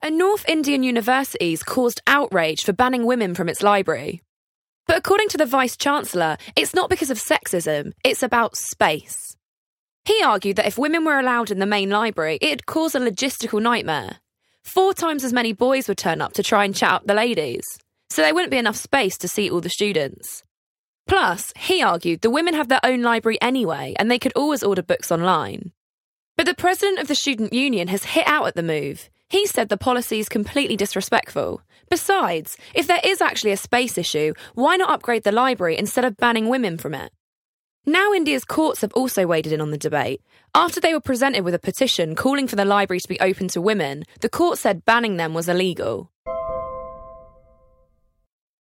A North Indian university's caused outrage for banning women from its library. But according to the Vice-Chancellor, it's not because of sexism, it's about space. He argued that if women were allowed in the main library, it'd cause a logistical nightmare. 4 times as many boys would turn up to try and chat up the ladies, so there wouldn't be enough space to seat all the students. Plus, he argued the women have their own library anyway, and they could always order books online. But the president of the student union has hit out at the move. He said the policy is completely disrespectful. Besides, if there is actually a space issue, why not upgrade the library instead of banning women from it? Now India's courts have also waded in on the debate. After they were presented with a petition calling for the library to be open to women, the court said banning them was illegal.